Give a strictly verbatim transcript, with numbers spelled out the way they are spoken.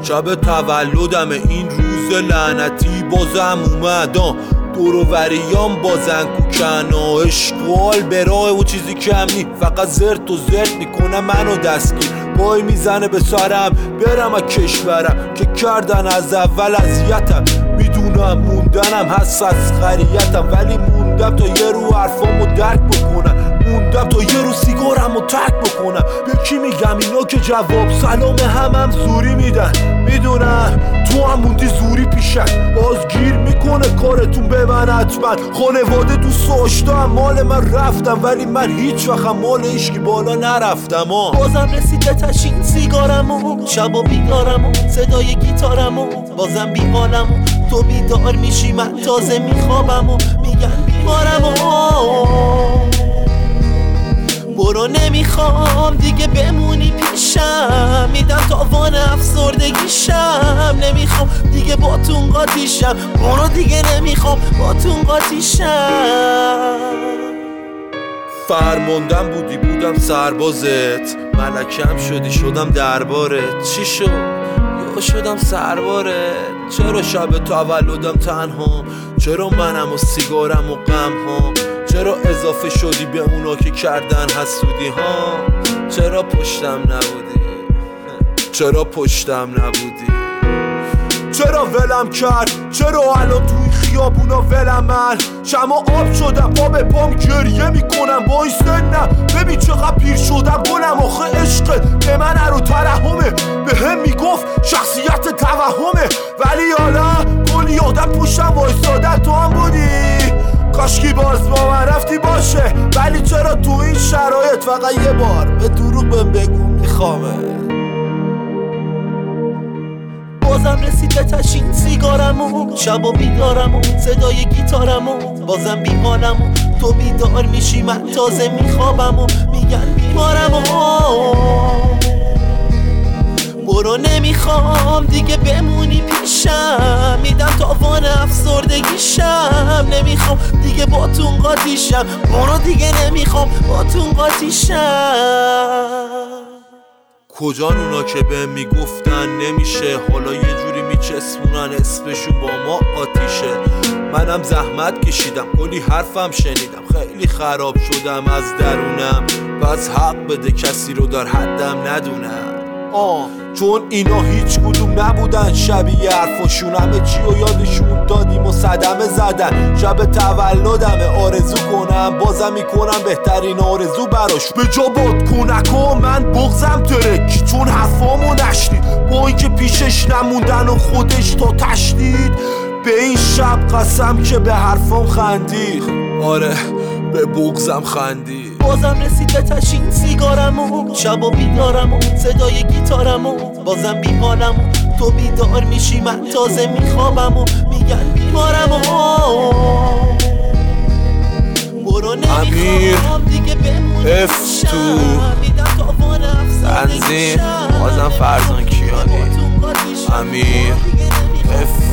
شب تولدم این روز لعنتی بازم اومدم دوروریام بازن کوکنا اشغال به راه و چیزی کم نی فقط زرت و زرت میکنه منو دستگیر پای میزنه به سرم برم از کشورم که کردن از اول اذیتم میدونم موندنم هست از خریتم ولی موندم تا یه رو حرفامو درک بکنم موندم تا یه رو سیگارمو ترک بکنم به کی میگم اینا که جواب سلام همم هم زوری میدن میدونم تو هم موندی زوری پیشن باز گیر میکنه کارتون به من حتما خانواده دوست داشتم مال من رفتم ولی من هیچ وقت مال عشقی بالا نرفتم آه. بازم رسید به تشین سیگارمو شب و بیدارمو صدای گیتارمو بازم بیحالمو تو بیدار میشی من تازه میخوابمو میگن بیمارمو برو نمیخوام دیگه بمونی پیشم میدم تاوان افسردگیشم نمیخوام دیگه باتون قاطیشم برو دیگه نمیخوام باتون قاطیشم فرماندم بودی بودم سربازت ملکم شدی شدم دربارت چی شد؟ یا شدم سربارت چرا شب تولدم تنهام چرا منم و سیگارم و غم ها چرا اضافه شدی به اونا که کردن حسودی ها چرا پشتم نبودی چرا پشتم نبودی چرا ولم کرد چرا الان توی خیابونا ولم من شما آب شدم پا به پام گریه میکنم با این سنم ببین چقدر پیر شدم گلم آخه عشق به من رو ترحمه به هم میگفت شخصیت توهمه ولی حالا کلی آدم پوشم وایساده تو هم بودی کاشکی باز با من رفتی باشه ولی چرا تو این شرایط فقط یه بار به دروغ بهم بگو میخوامه بازم رسید به تشین سیگارمو شب و بیدارمو صدای گیتارمو بازم بیحالمو تو بیدار میشی من تازه میخوابمو میگن بیمارمو برو نمیخوام دیگه بمونی پیشم میدم تاوان افسردگیشم نمیخوام دیگه باتون قاطیشم برو دیگه نمیخوام باتون قاطیشم کجان اونا که به میگفتن نمیشه حالا یه جوری میچسبونن اسمشون با ما آتیشه منم زحمت کشیدم کلی حرفم شنیدم خیلی خراب شدم از درونم بس حق بده کسی رو در حدم ندونم آه چون اینا هیچ کدوم نبودن شبیه حرفاشون همه چی و یادشون دادیم و صدمه زدن شب تولدمه آرزو کنم بازم میکنم بهترین آرزو براش به جا باد کنکو من بغزم ترکی چون حرفامو نشنید با اینکه پیشش نموندن و خودش تا تشدید به این شب قسم که به حرفام خندید آره به بغزم خندید بازم رسید به تشین سیگارمو شب و بیدارمو صدای گیتارمو بازم بیحالمو تو بیدار میشی من تازه میخوابمو میگن بیمارمو برو نمیخوام دیگه بمونی اف تو تنظیم بازم فرزان کیانی امیر اف